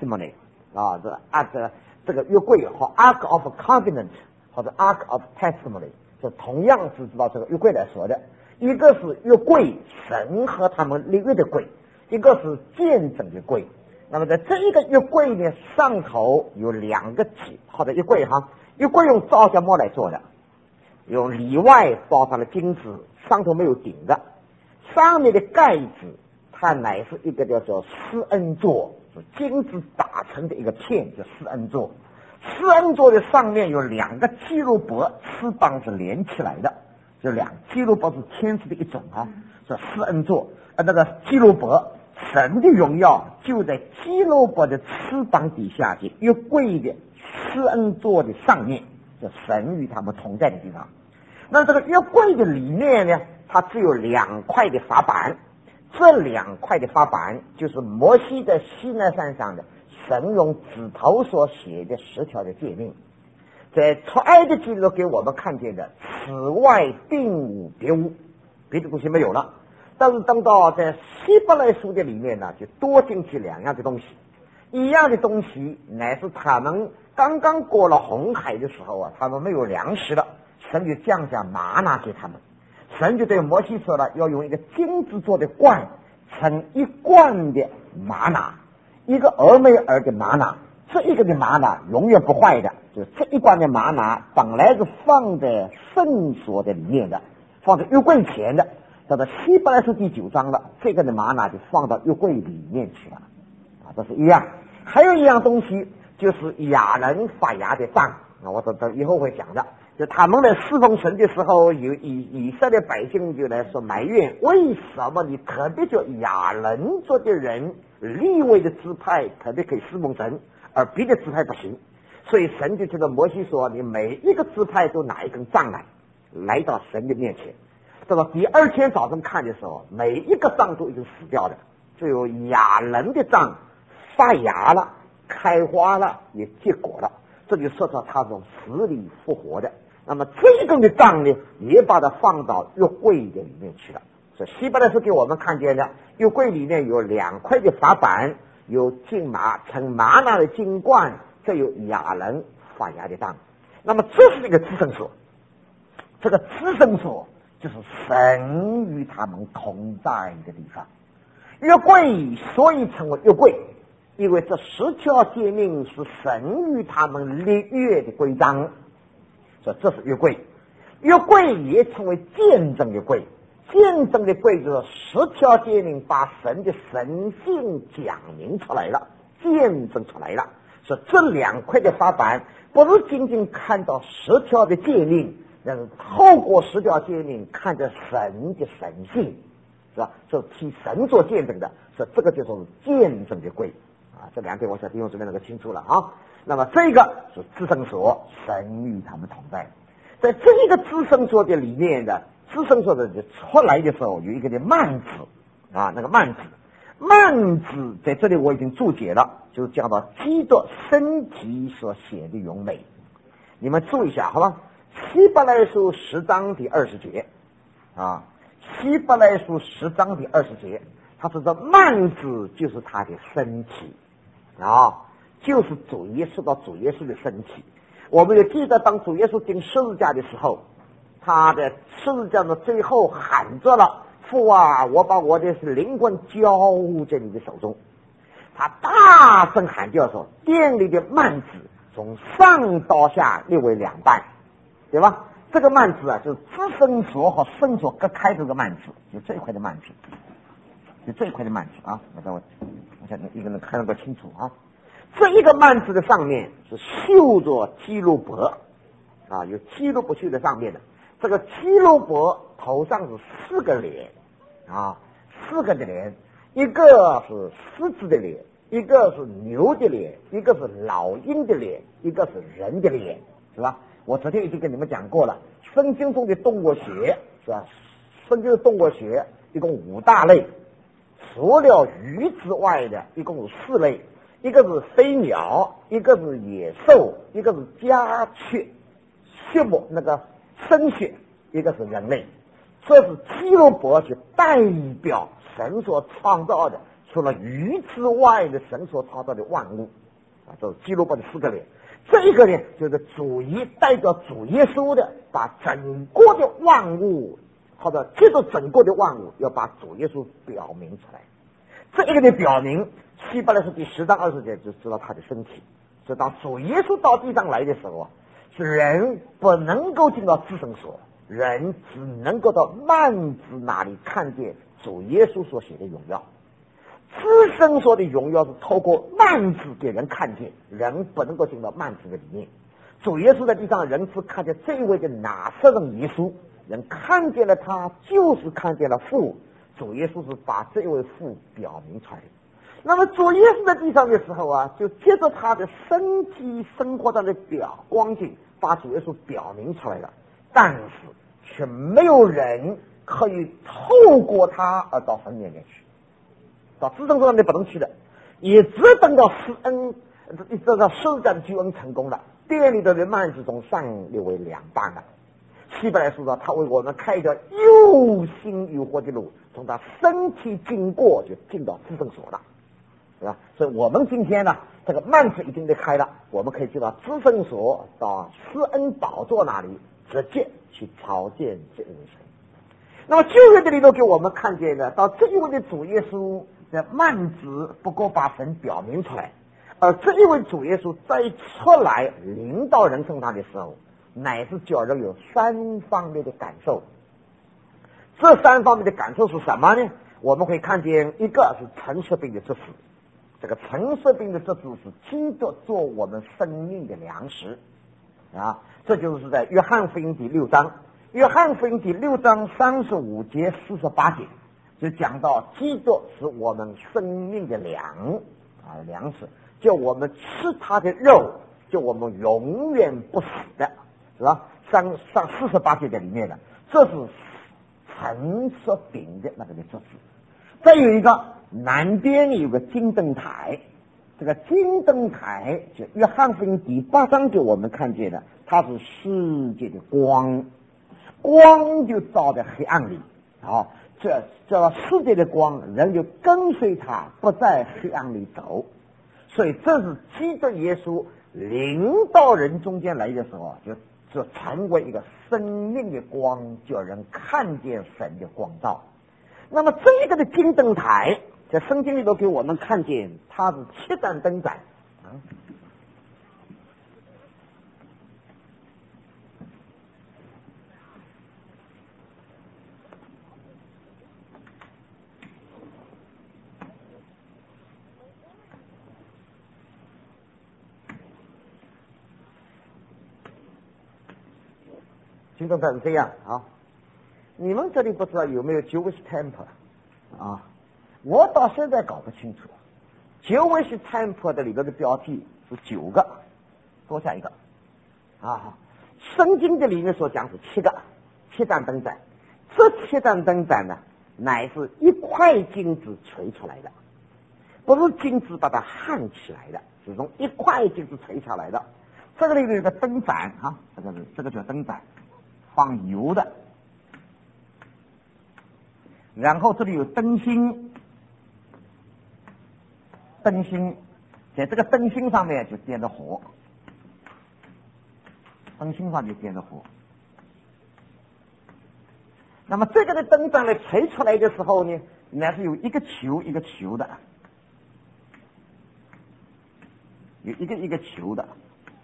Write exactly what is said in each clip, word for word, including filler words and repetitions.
testimony 啊，这啊这这个约柜和 Ark of Covenant 或者 Ark of Testimony， 这同样是知道这个约柜来说的。一个是约柜，神和他们立约的柜；一个是见证的柜。那么在这一个约柜呢，上头有两个体，或者约柜哈，约柜用皂荚木来做的，用里外包上了金子，上头没有顶的，上面的盖子它乃是一个叫做施恩座，是金子打成的一个片，叫施恩座。施恩座的上面有两个基路伯，翅膀是连起来的，就两基路伯是天使的一种啊，是施恩座。呃，那个基路伯，神的荣耀就在基路伯的翅膀底下，就约柜的施恩座的上面，就神与他们同在的地方。那这个约柜的里面呢，它只有两块的法板，这两块的法板就是摩西在西奈山上的神用指头所写的十条的诫命，在出埃及记录给我们看见的，此外并无别无，别的东西没有了。但是等到在希伯来书的里面呢，就多进去两样的东西，一样的东西乃是他们刚刚过了红海的时候啊，他们没有粮食了，神就降下玛拿给他们。神就对摩西说了，要用一个金子做的罐，盛一罐的玛拿，一个俄梅尔的玛拿，这一个的玛拿永远不坏的，就这一罐的玛拿本来是放在圣所的里面的，放在约柜前的，到了希伯来书第九章了，这个的玛拿就放到约柜里面去了啊，这是一样。还有一样东西就是亚人发芽的杖啊，我等等以后会讲的。就他们来侍奉神的时候，有以以色列百姓就来说埋怨，为什么你特别叫亚人做的人利未的支派特别可以侍奉神，而别的支派不行？所以神就知道摩西说，你每一个支派都拿一根杖来，来到神的面前。到了第二天早晨看的时候，每一个杖都已经死掉了，只有亚人的杖发芽了，开花了，也结果了。这就说到他从死里复活的。那么这一根的杖呢，也把它放到约柜的里面去了。所以希伯来书给我们看见的，约柜里面有两块的法板，有金麻盛玛拿的金罐，这有亚人发芽的杖。那么这是一个至圣所，这个至圣所就是神与他们同在的地方。约柜所以称为约柜，因为这十条诫命是神与他们立约的规章，所以这是约柜。约柜也称为见证的柜，见证的柜就是十条诫命把神的神性讲明出来了，见证出来了。所以这两块的法板不是仅仅看到十条的诫命，但是透过十条诫命看着神的神性，是吧？是替神做见证的，所以这个就是见证的柜啊。这两点我想弟兄姊妹能够清楚了啊。那么这个是至圣所，神与他们同在。在这一个至圣所的里面的至圣所的出来的时候，有一个的幔子啊，那个幔子，幔子在这里我已经注解了，就讲到基督身体所显的荣美。你们注意一下好吧？希伯来书十章第二十节啊，希伯来书十章第二十节，他说这幔子就是他的身体啊，就是主耶稣到主耶稣的身体。我们也记得当主耶稣钉十字架的时候，他的十字架的最后喊着了，父啊，我把我的灵魂交在你的手中。他大声喊叫说，殿里的幔子从上到下列为两半，对吧？这个幔子啊，就是至圣所和圣所隔开这个幔子，就这一块的幔子，就这一块的幔子啊。我等我，我想一个人看得够清楚啊。这一个幔子的上面是绣着基路伯啊，有基路伯绣在上面的。这个基路伯头上是四个脸啊，四个的脸，一个是狮子的脸，一个是牛的脸，一个是老鹰的脸，一个是人的脸，是吧？我昨天已经跟你们讲过了，圣经中的动物学是吧？圣经的动物学一共五大类，除了鱼之外的一共有四类。一个是飞鸟，一个是野兽，一个是家雀，血母那个生血，一个是人类。这是基路伯就代表神所创造的除了鱼之外的神所创造的万物啊，这是基督伯的四个脸。这一个呢，就是主耶代表主耶稣的，把整个的万物，或者接着整个的万物，要把主耶稣表明出来。这一个的表明，希伯来书第十章二十节就知道他的身体。是当主耶稣到地上来的时候啊，是人不能够进到至圣所，人只能够到幔子那里看见主耶稣所写的荣耀。至圣所的荣耀是透过幔子给人看见，人不能够进到幔子的里面。主耶稣在地上，人只看见这一位的拿撒勒耶稣，人看见了他，就是看见了父。主耶稣是把这一位父表明出来的。那么主耶稣在地上的时候啊，就借着他的身体生活上的表光景，把主耶稣表明出来了。但是却没有人可以透过他而到神面前去。到至圣所上面不能去的，也只等到施恩，这个施展救恩成功了，殿里的人幔子从上列为两半了。希伯来书说，他为我们开一条又新又活的路，从他身体经过就进到至圣所了，是吧？所以我们今天呢，这个幔子已经被开了，我们可以进到至圣所，到施恩宝座那里，直接去朝见这位神。那么旧约的里头给我们看见的，到这一位的主耶稣的幔子不够把神表明出来，而这一位主耶稣再出来领导人身上的时候，乃是叫人有三方面的感受。这三方面的感受是什么呢？我们会看见，一个是陈设饼的执事，这个陈设饼的执事是基督做我们生命的粮食啊，这就是在约翰福音第六章。约翰福音第六章三十五节四十八节就讲到，基督是我们生命的粮啊，粮食，叫我们吃他的肉，叫我们永远不死的，是吧？三上四十八节的里面的，这是陈设饼的那个的设置。再有一个，南边有个金灯台，这个金灯台就约翰福音第八章给我们看见的，它是世界的光。光就照在黑暗里，啊，这这世界的光，人就跟随他，不在黑暗里走。所以这是基督耶稣领到人中间来的时候，就就成为一个生命的光，叫人看见神的光照。那么这个的金灯台，在圣经里头给我们看见，它是七盏灯盏啊。金灯台是这样啊，你们这里不知道有没有 Jewish Temple 啊？我到现在搞不清楚。Jewish Temple 的里头的标题是九个，多加一个啊。圣经的里面所讲是七个，七盏灯盏。这七盏灯盏呢，乃是一块金子锤出来的，不是金子把它焊起来的，是从一块金子锤下来的。这个里面有个灯盏啊，这个是这个叫灯盏。放油的，然后这里有灯芯，灯芯在这个灯芯上面就点着火，灯芯上就点着火。那么这个的灯盏呢，锤出来的时候呢，乃是有一个球一个球的，有一个一个球的。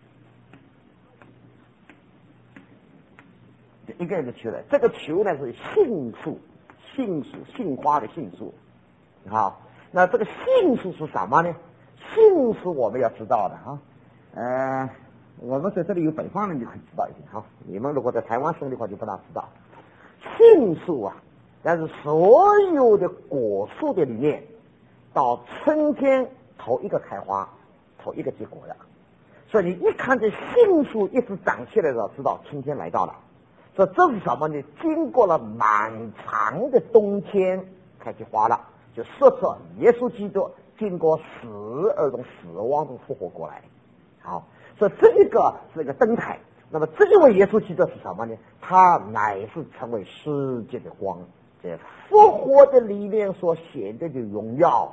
一个一个球的，这个球呢是杏树，杏树，杏花的杏树，好，那这个杏树是什么呢？杏树我们要知道的哈，呃，我们在这里有北方人就可以知道一点哈，你们如果在台湾生的话就不大知道。杏树啊，但是所有的果树的里面，到春天头一个开花，头一个结果的，所以你一看这杏树一直长起来的，知道春天来到了。这这是什么呢？经过了漫长的冬天开始花了，就说出耶稣基督经过死而从死亡中复活过来。好，所以这一个是一个灯台。那么这一位耶稣基督是什么呢？他乃是成为世界的光，这复活的里面所显得的荣耀，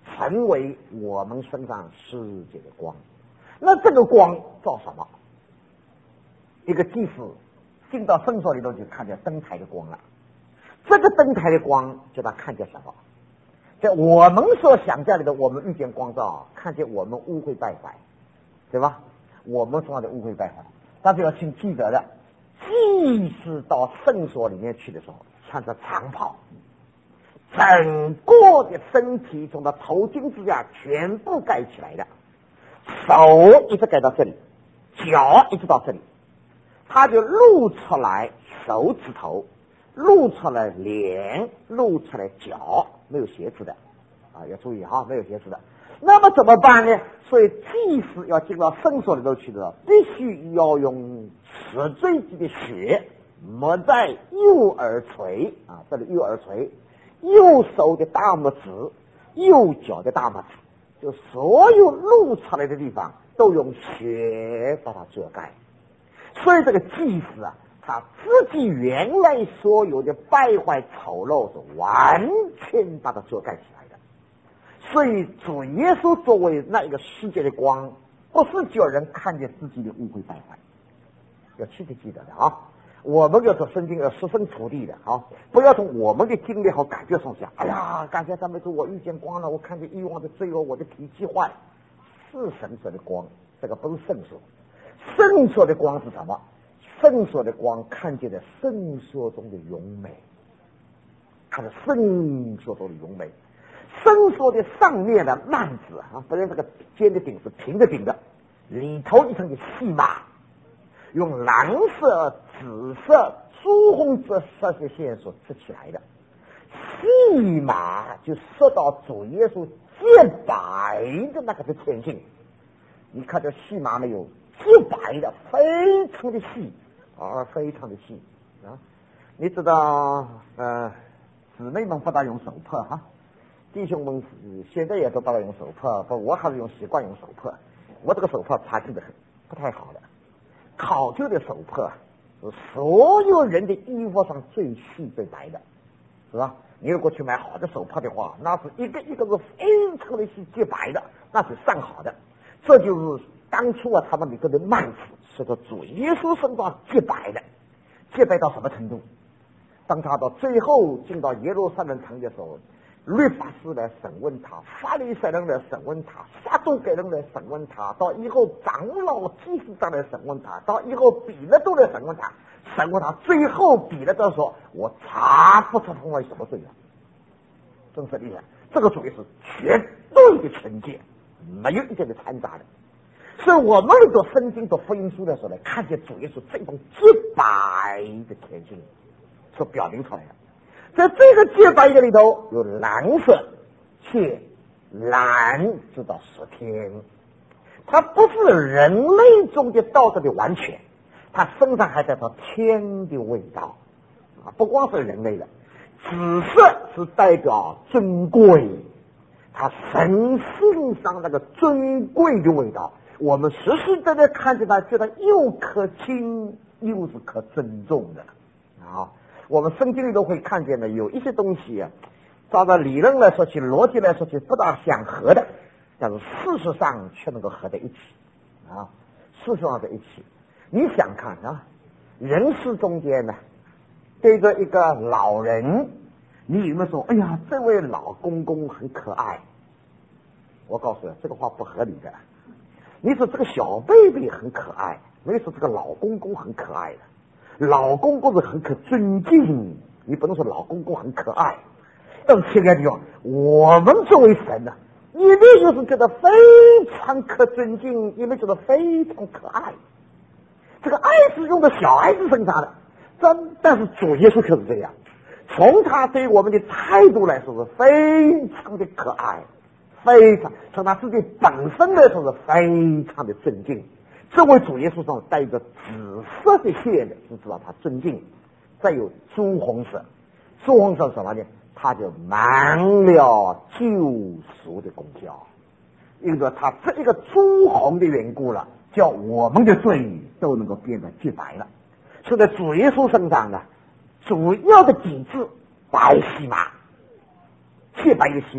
成为我们身上世界的光。那这个光照什么？一个祭司进到圣所里头就看见灯台的光了。这个灯台的光就他看见什么？在我们所想象里的，我们遇见光照，看见我们污秽败坏，对吧？我们说的污秽败坏，但是要请记得的，祭司到圣所里面去的时候，穿着长袍，整个的身体从他头巾之下全部盖起来的，手一直盖到这里，脚一直到这里，他就露出来手指头，露出来脸，露出来脚，没有鞋子的啊，要注意哈，没有鞋子的。那么怎么办呢？所以祭司要进到圣所里头去的，必须要用死罪祭的血抹在右耳垂啊，这里右耳垂，右手的大拇指，右脚的大拇指，就所有露出来的地方都用血把它遮盖。所以这个祭司啊，他自己原来所有的败坏丑陋是完全把它遮盖起来的。所以主耶稣作为那一个世界的光，不是叫人看见自己的污秽败坏，要记得记得的啊！我们要做圣经要设身处地的啊，不要从我们的经历和感觉上想，哎呀，感谢赞美主，我遇见光了，我看见欲望的罪恶，我的脾气坏，是神所的光，这个不是圣所。圣所的光是什么？圣所的光看见的圣所中的荣美，看着圣所中的荣美。圣所的上面的幔子啊，不是这个尖的顶是平的顶的，里头一层的细麻，用蓝色、紫色、朱红色色的线所织起来的。细麻就说到主耶稣洁白的那个的天性。你看这细麻没有？洁白的，非常的细啊，非常的细啊。你知道呃，姊妹们不大用手帕哈。弟兄们现在也都大概用手帕，不，我还是用习惯用手帕。我这个手帕擦净的很，不太好的。考究的手帕是所有人的衣服上最细最白的，是吧？你如果去买好的手帕的话，那是一个一个是非常的细洁白的，那是上好的。这就是当初啊，他们里头的幔子是个主耶稣身上洁白的，洁白到什么程度？当他到最后进到耶路撒冷城的时候，律法师来审问他，法利赛人来审问他，撒都该人来审问他，到以后长老祭司长来审问他，到以后彼得都来审问他，审问他，最后彼得都说：“我查不出他为什么罪了。”真是厉害，这个主义是绝对的纯洁，没有一点的掺杂的。所以我们读圣经读福音书的时候呢，看见主耶稣这种洁白的天性所表明出来的。在这个洁白的里头有蓝色，且蓝直到十天，它不是人类中的道德的完全，它身上还带着天的味道啊，不光是人类的。紫色是代表尊贵，它神性上那个尊贵的味道，我们实实在在看见它，觉得又可亲又是可尊重的啊。我们圣经里都会看见的，有一些东西啊，照着理论来说起，逻辑来说起，不大相合的，但是事实上却能够合在一起啊，事实上在一起。你想看啊，人世中间呢，对着一个老人，你有没有说，哎呀，这位老公公很可爱？我告诉你，这个话不合理的。你说这个小贝贝很可爱，没说这个老公公很可爱的。老公公是很可尊敬，你不能说老公公很可爱。但是亲爱的地方，我们作为神呢、啊，一面就是觉得非常可尊敬，一面觉得非常可爱。这个爱是用在小孩子身上的，但但是主耶稣却是这样，从他对我们的态度来说是非常的可爱，非常从他自己本身来说是非常的尊敬。这位主耶稣上带着紫色的线的，是知道他尊敬。再有朱红色，朱红色什么呢？他就满了救赎的功效，因为他这一个朱红的缘故了，叫我们的罪都能够变得洁白了。所以在主耶稣身上呢，主要的体质白细麻，洁白的细麻，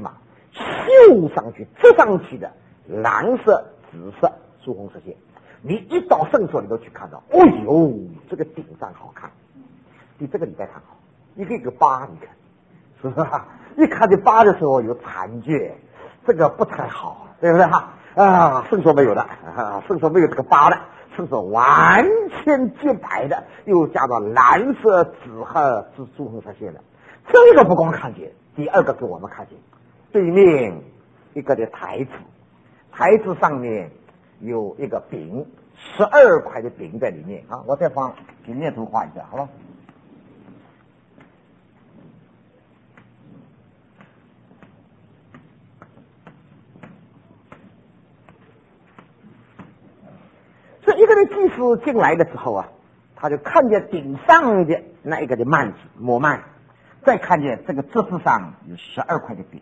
绣上去、织上去的蓝色、紫色、朱红色线。你一到圣所里头去看到，哦呦，这个顶上好看，比这个礼拜堂好，一个一个疤，你看，是吧？一看这疤的时候有残缺，这个不太好，对不对哈？啊，圣所没有的，啊，圣所没有这个疤的，圣所完全洁白的，又加到蓝色、紫和紫朱红色线的。这个不光看见，第二个给我们看见，对面一个的台子，台子上面有一个饼，十二块的饼在里面啊！我再放平面图画一下，好吧？这一个的祭司进来的时候啊，他就看见顶上的那一个的幔子抹幔，再看见这个桌子上有十二块的饼，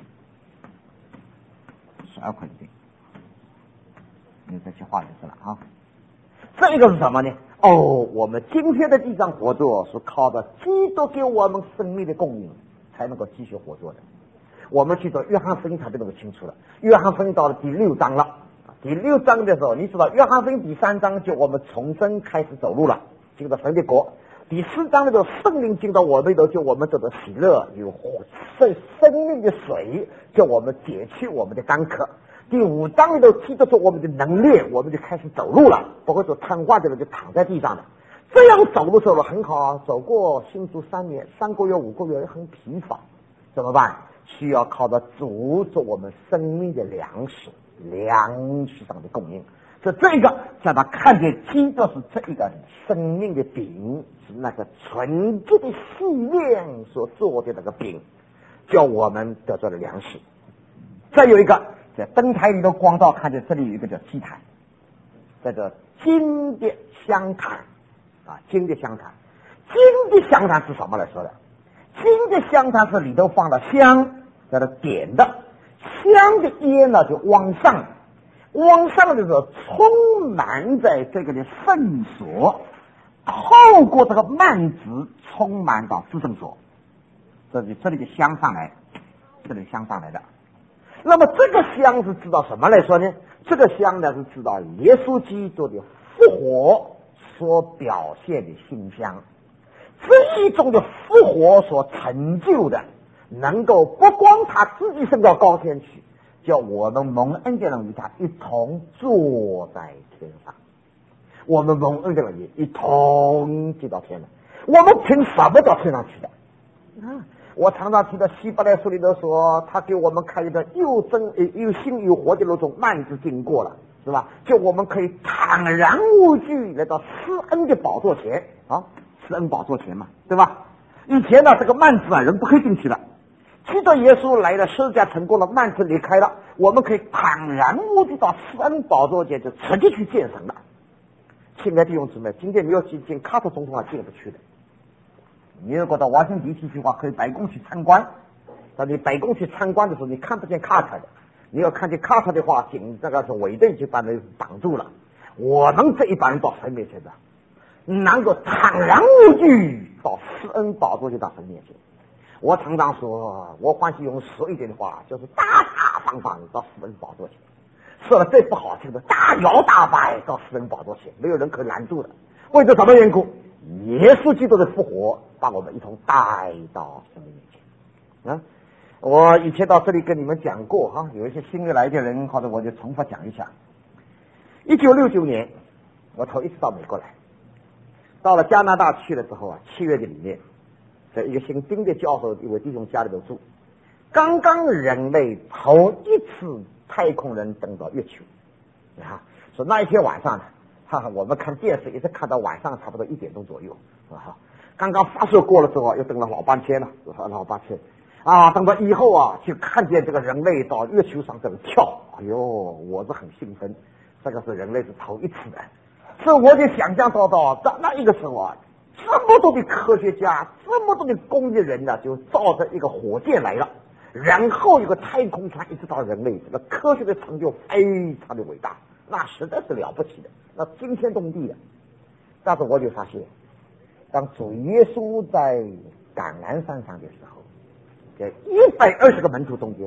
十二块的饼。你再去画就是了啊。这个是什么呢？哦，我们今天的地上活作是靠着基督给我们生命的供应才能够继续活作的。我们去做约翰福音才这么清楚了。约翰福音到了第六章了，第六章的时候，你知道约翰福音第三章就我们重生开始走路了，进到神的国。第四章那个圣灵进到我们里头，就我们这个喜乐有生生命的水，叫我们解去我们的干渴。第五章里头提得出我们的能力，我们就开始走路了，不会说瘫痪的人就躺在地上了。这样走路走了很好啊，走过新竹三年，三个月五个月很疲乏，怎么办？需要靠着主做我们生命的粮食，粮食上的供应。是这个让他看见基督是这一个生命的饼，是那个纯洁的细面所做的那个饼，叫我们得到了粮食。再有一个在灯台里头光照，看见这里有一个叫祭坛，这个金的香坛啊，金的香坛，金的香坛是什么来说的？金的香坛是里头放了香，在这点的，香的烟呢就往上，往上的时候充满在这个的圣所，透过这个幔子充满到至圣所，这里这里的香上来，这里香上来的。那么这个香是知道什么来说呢？这个香呢是知道耶稣基督的复活所表现的馨香，这一种的复活所成就的，能够不光他自己升到高天去，叫我们蒙恩的人与他一同坐在天上，我们蒙恩的人也一同进到天上。我们凭什么到天上去的啊？我常常提到希伯来书里头说，他给我们开一个又真又新又活的那种幔子经过了，是吧？就我们可以坦然无惧来到施恩的宝座前啊，施恩宝座前嘛，对吧？以前呢，这个幔子啊，人不可以进去的。基督耶稣来了，十字架成功了，幔子离开了，我们可以坦然无惧到施恩宝座前，就直接去见神了。亲爱的弟兄姊妹，今天你要去见卡特总统啊，进不去的。你如果到华盛顿地区的话，可以白宫去参观。但你白宫去参观的时候，你看不见卡特的。你要看见卡特的话，警这个是卫队就把你挡住了。我们这一帮人到神面前的，能够坦然无惧到施恩宝座就到神面前。我常常说，我欢喜用俗一点的话，就是大大方方到施恩宝座前。说了最不好听的，大摇大摆到施恩宝座前，没有人可以拦住的。为着什么缘故？耶稣基督的复活把我们一同带到神面前啊！我以前到这里跟你们讲过哈，有一些新的来的人，或者我就重复讲一下。一九六九年，我头一次到美国来，到了加拿大去了之后啊，七月的里面，在一个姓丁的教授一位弟兄家里头住，刚刚人类头一次太空人登到月球啊，说那一天晚上呢。哈哈，我们看电视一直看到晚上差不多一点钟左右，啊，刚刚发射过了之后，又等了老半天了，老半天啊，等到以后啊，就看见这个人类到月球上这么跳，哎呦，我是很兴奋，这个是人类是头一次的，所以我就想象到到在那一个时候啊，这么多的科学家，这么多的工业人呢，就造着一个火箭来了，然后有个太空船一直到人类，这个科学的成就非常的伟大。那实在是了不起的，那惊天动地的。但是我就发现，当主耶稣在橄榄山上的时候，在一百二十个门徒中间，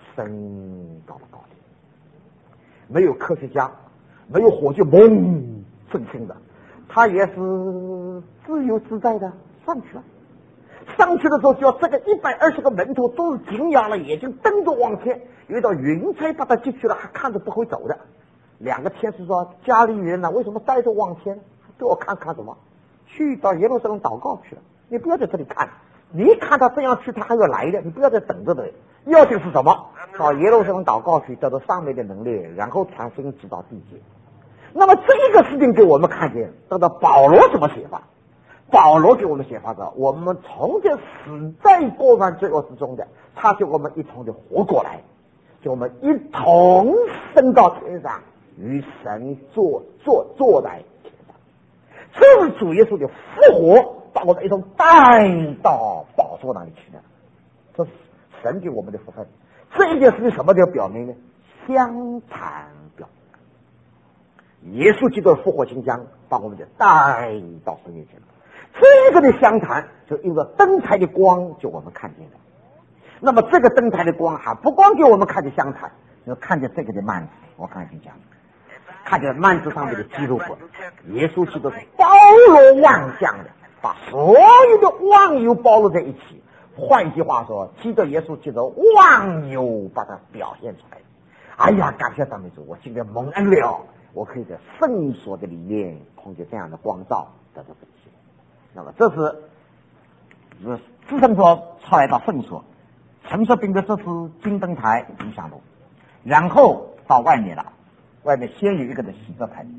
升到了高点。没有科学家，没有火炬嘣震惊的，他也是自由自在的上去了。上去的时候，就要这个一百二十个门徒都是紧咬了眼睛，瞪着往前。有一道云彩把他接去了，还看着不会走的。两个天使说：“加利人呢？为什么带着往前？对我看看什么？去到耶路撒冷祷告去了。你不要在这里看，你看他这样去，他还要来的。你不要再等着的。要紧是什么？到耶路撒冷祷告去，得到上面的能力，然后传福音直到地界。那么这个事情给我们看见，得到保罗怎么写法？保罗给我们写法的，我们从这死在过犯罪恶之中的，他就我们一同的活过来，就我们一同升到天上，与神坐坐坐在天上。这是主耶稣的复活，把我们一同带到宝座那里去的。这是神给我们的福分。这一件事情什么叫表明呢？相谈表明。耶稣基督的复活形象把我们就带到神面前了。这个的相谈就因着灯台的光就我们看见了。那么这个灯台的光还不光给我们看见相谈，就看见这个的幔子。我刚才讲，看见幔子上面的基督佛，耶稣基督是包罗万象的，把所有的万有包罗在一起。换句话说，基督耶稣基督万有把它表现出来。哎呀，感谢赞美主，我今天蒙恩了，我可以在圣所的里面碰见这样的光照得到分析。那么这是自圣所出来到圣所，陈设兵的这是金灯台金香炉，然后到外面了，外面先有一个的洗濯盆，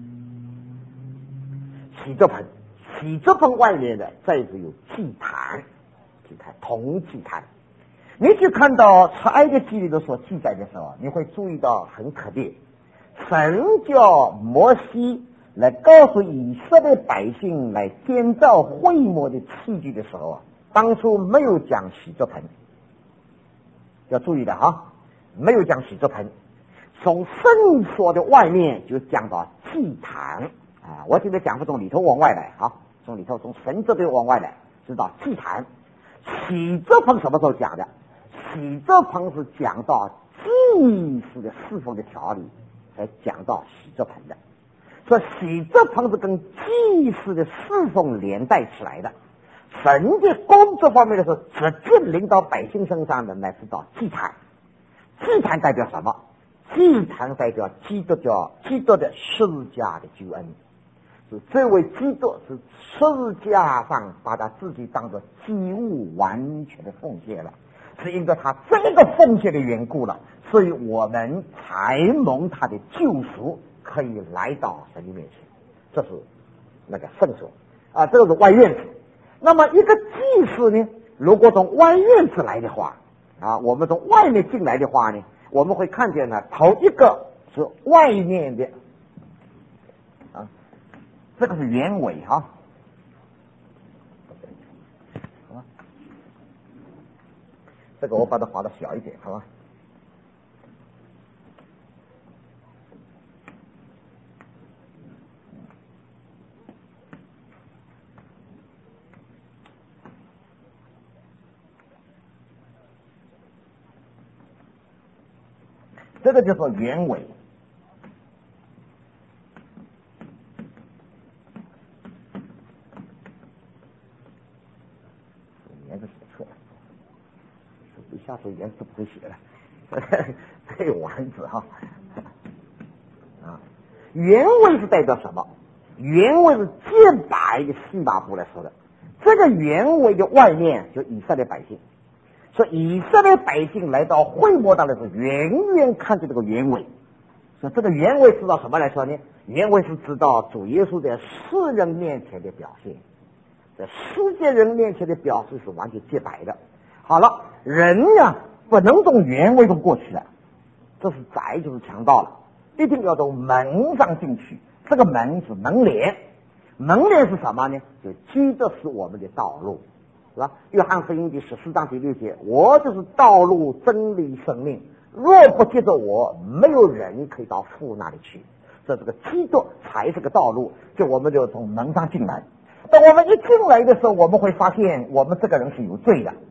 洗濯盆，洗濯盆外面的再是有祭坛，祭坛铜祭坛。你去看到出埃及记里头所记载的时候，你会注意到很特别，神叫摩西来告诉以色列百姓来建造会幕的器具的时候啊，当初没有讲洗濯盆，要注意的哈，没有讲洗濯盆。从圣所的外面就讲到祭坛啊，我现在讲不从里头往外来啊，从里头从神这边往外来，知道祭坛。洗濯盆什么时候讲的？洗濯盆是讲到祭司的侍奉的条例才讲到洗濯盆的。说洗濯盆是跟祭司的侍奉连带起来的，神的工作方面的时候直接临到百姓身上的乃是到祭坛。祭坛代表什么？祭坛代表基督教基督的十字架的救恩，是这位基督是十字架上把他自己当作祭物完全的奉献了，是因为他这个奉献的缘故了，所以我们才蒙他的救赎，可以来到神的面前。这是那个圣所啊，这个是外院子。那么一个祭司呢，如果从外院子来的话啊，我们从外面进来的话呢，我们会看见呢，头一个是外面的啊，这个是原委哈、啊，好吧，这个我把它画的小一点，好吧。这个叫做原委，颜色写错了，一下子颜色不会写了，这有丸子哈啊。原委是代表什么？原委是洁白的细麻布来说的。这个原委的外面就以色列百姓。说以色列百姓来到会幕当的时候，远远看着这个原委。说这个原委知道什么来说呢？原委是知道主耶稣在世人面前的表现，在世界人面前的表示是完全洁白的。好了，人呀不能从原委中过去的，这是窄就是强盗了，一定要从门上进去。这个门是门帘，门帘是什么呢？就基督是我们的道路。是吧？约翰福音第十四章第六节，我就是道路真理生命，若不接着我，没有人可以到父那里去。这这个基督才是个道路，就我们就从门上进来。当我们一进来的时候，我们会发现我们这个人是有罪的，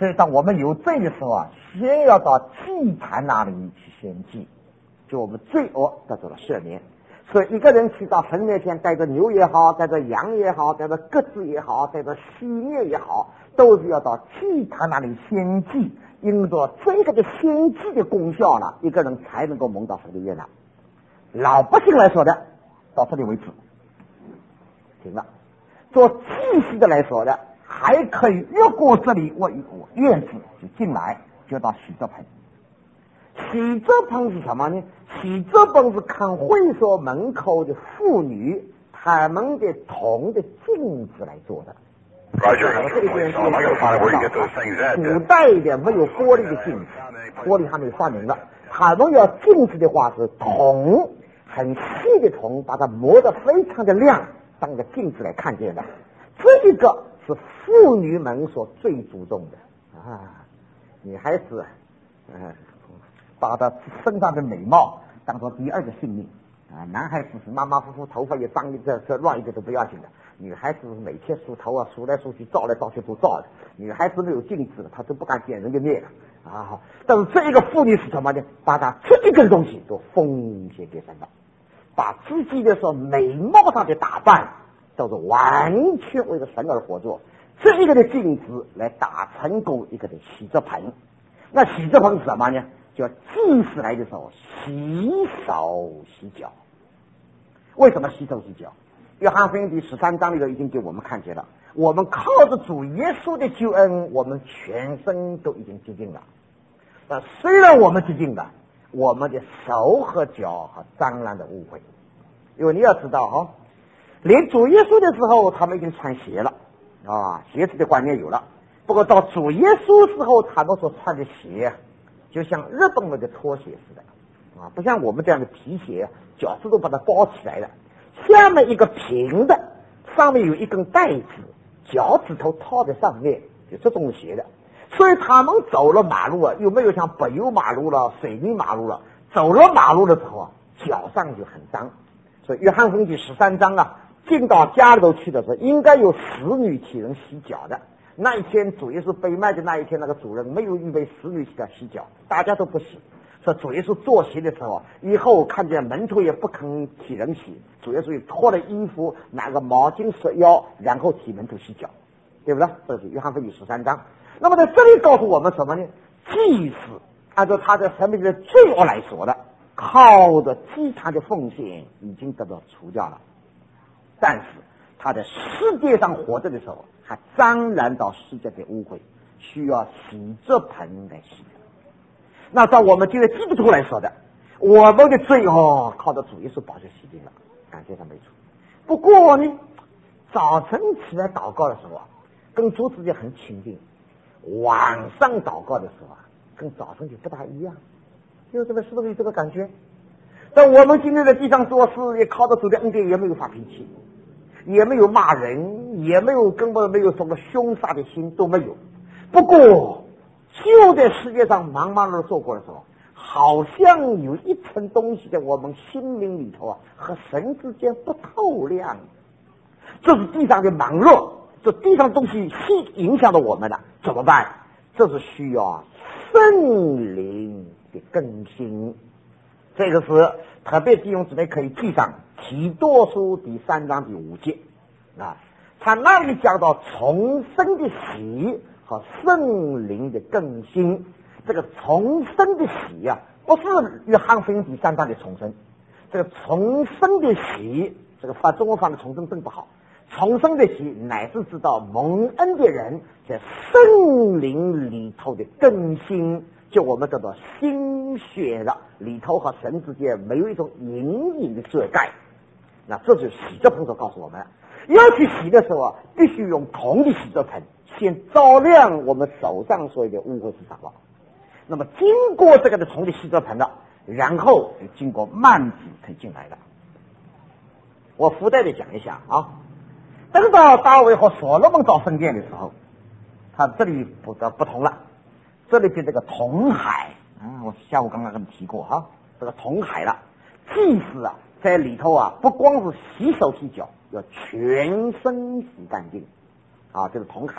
所以当我们有罪的时候啊，先要到祭坛那里去献祭，就我们罪恶得到了赦免。所以一个人去到坟面前，带着牛也好，带着羊也好，带着鸽子也好，带着犀牛也好，都是要到祭坛那里献祭。因着这个的献祭的功效呢，一个人才能够蒙到神的悦纳。老百姓来说的，到这里为止，行了。做祭司的来说的，还可以越过这里我我院子就进来，就到洗濯盆。洗濯盆是什么呢？洗濯盆是看会所门口的妇女他们的铜的镜子来做的。 Roger, 这里边 so I'm not going to find out where you get those things at. 古代的没有玻璃的镜子，玻璃还没有发明了。他们要镜子的话是铜，很细的铜，把它磨得非常的亮，当个镜子来看见的。这一个是妇女们所最注重的啊，女孩子，呃，把她身上的美貌当做第二个性命啊。男孩子是马马虎虎，头发也脏一个，这乱一个都不要紧的。女孩子每天梳头啊，梳来梳去，照来照去都照的。女孩子没有镜子了，她都不敢见人的面了啊。但是这一个妇女是什么呢？把她这一个东西都奉献给神了，把自己的说美貌上的打扮都是完全为了神而活做。这一个的镜子来打成功一个的洗濯盆。那洗濯盆是什么呢？叫祭司来的时候洗手洗脚。为什么洗手洗脚？约翰福音第十三章里头已经给我们看见了，我们靠着主耶稣的救恩，我们全身都已经洁净了。那虽然我们洁净了，我们的手和脚和沾染的污秽。因为你要知道哈、哦，连主耶稣的时候，他们已经穿鞋了啊，鞋子的观念有了。不过到主耶稣时候，他们所穿的鞋，就像日本人的拖鞋似的啊，不像我们这样的皮鞋，脚趾都把它包起来了。下面一个平的，上面有一根带子，脚趾头套在上面，就这种鞋的。所以他们走了马路啊，又没有像柏油马路了、水泥马路了，走了马路的时候啊，脚上就很脏。所以约翰福音第十三章啊，进到家里头去的时候，应该有使女替人洗脚的。那一天主耶稣被卖的那一天，那个主人没有预备使女替他洗脚，大家都不洗。说主耶稣坐席的时候，以后看见门徒也不肯替人洗，主耶稣也脱了衣服，拿个毛巾束腰，然后替门徒洗脚，对不对？这是约翰福音十三章。那么在这里告诉我们什么呢？祭司按照他的生命的罪恶来说的，靠着祭坛的奉献已经得到除掉了，但是他在世界上活着的时候，还沾染到世界的污秽，需要洗这盆来洗。那照我们今天基督徒来说的，我们的罪哦，靠着主耶稣宝血洗净了，感谢他没错。不过呢，早晨起来祷告的时候啊，跟主之间很亲近；晚上祷告的时候啊，跟早晨就不大一样。有这个是不是有这个感觉？但我们今天在地上做事，也靠着主的恩典，也没有发脾气，也没有骂人，也没有根本没有什么凶杀的心，都没有。不过就在世界上茫茫的做过的时候，好像有一层东西在我们心灵里头啊，和神之间不透亮。这是地上的忙碌，这地上东西是影响了我们的，怎么办？这是需要圣灵的更新。这个是特别弟兄姊妹可以记上提多书第三章第五节啊，他那里讲到重生的喜和圣灵的更新。这个重生的喜啊，不是约翰福音第三章的重生，这个重生的喜，这个发中文翻的重生真不好。重生的喜乃是知道蒙恩的人在圣灵里头的更新，就我们得到新血了，里头和神之间没有一种隐隐的遮盖。那这就是洗濯盆所告诉我们，要去洗的时候啊，必须用铜的洗濯盆先照亮我们手上所有的污秽是什么。那么经过这个的铜的洗濯盆了，然后就经过幔子可以进来了。我附带的讲一下啊，等到大卫和所罗门造圣殿的时候，他这里不得不同了，这里就这个铜海啊，我下午刚刚跟你提过哈，这个铜海了。祭司啊，在里头啊，不光是洗手洗脚，要全身洗干净啊，这个铜海了。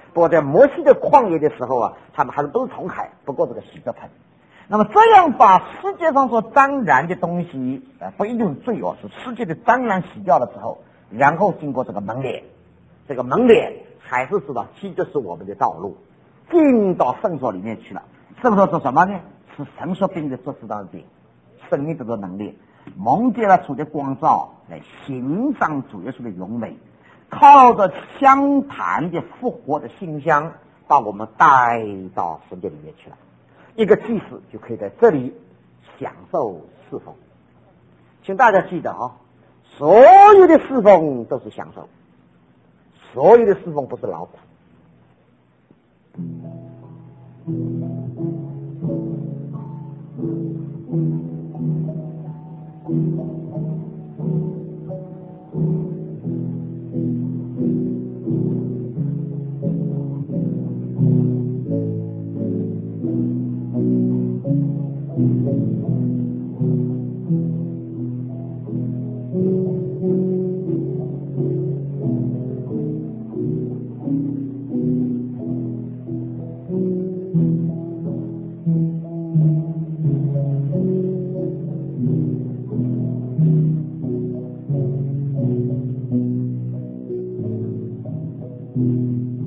不过在摩西的旷野的时候啊，他们还是都是从海，不过这个洗着盆。那么这样把世界上所沾染的东西，呃，不一定是罪恶，是世界的沾染洗掉了之后，然后经过这个门帘，这个门帘还是知道，这就是我们的道路，进到圣所里面去了。圣所是什么呢？是神所定的做知道的饼，生命这个能力，蒙借了主的光照来欣赏主耶稣的荣美，靠着相谈的复活的馨香，把我们带到世界里面去了。一个祭司就可以在这里享受侍奉。请大家记得啊，所有的侍奉都是享受，所有的侍奉不是劳苦。Mm-hmm.